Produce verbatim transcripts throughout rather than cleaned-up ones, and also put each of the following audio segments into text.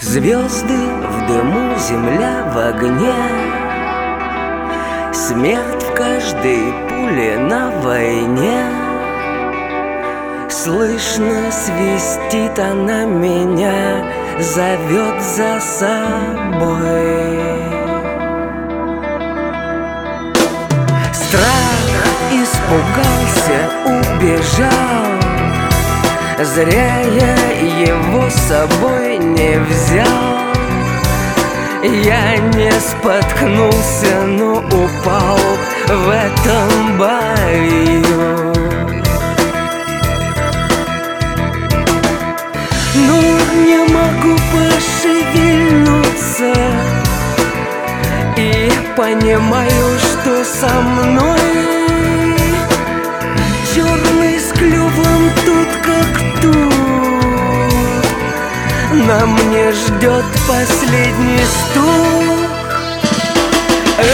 Звезды в дыму, земля в огне, смерть в каждой пуле на войне. Слышно, свистит она меня, зовет за собой. Страх испугался, убежал, зря я его с собой не взял. Я не споткнулся, но упал в этом бою. Но не могу пошевельнуться и понимаю, что со мной черный с клювом тут как тут. На мне ждет последний стук. Эх,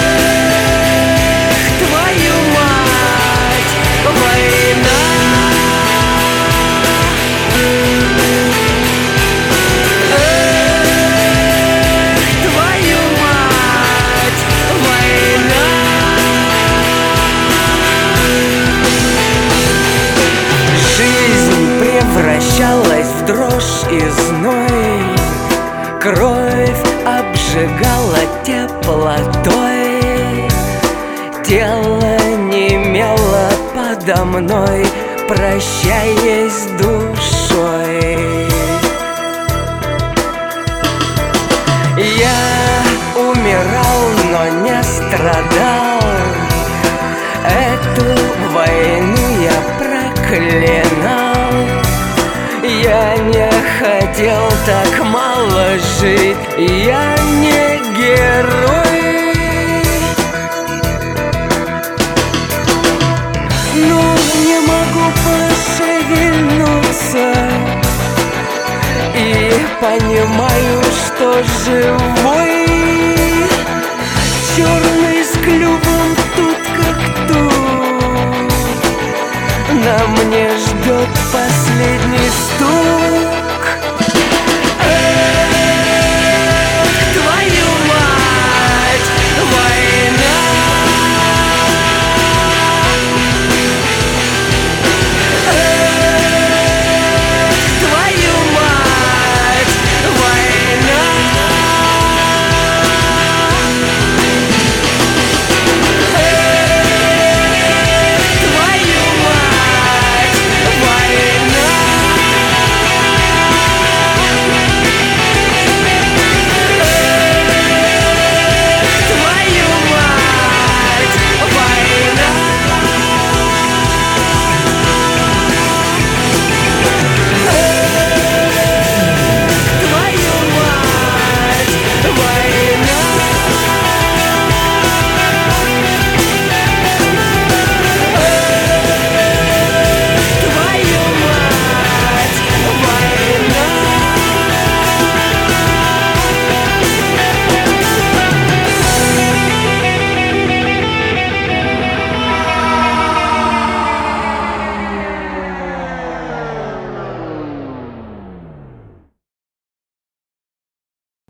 твою мать, война! Превращалась в дрожь и зной, кровь обжигала теплотой, тело немело подо мной, прощаясь с душой. Я умирал, но не страдал. Эту войну я проклинал. Я не хотел так мало жить, я не герой. Но не могу пошевельнуться и понимаю, что живой. Черный с клювом тут как тут. На мне ждет последний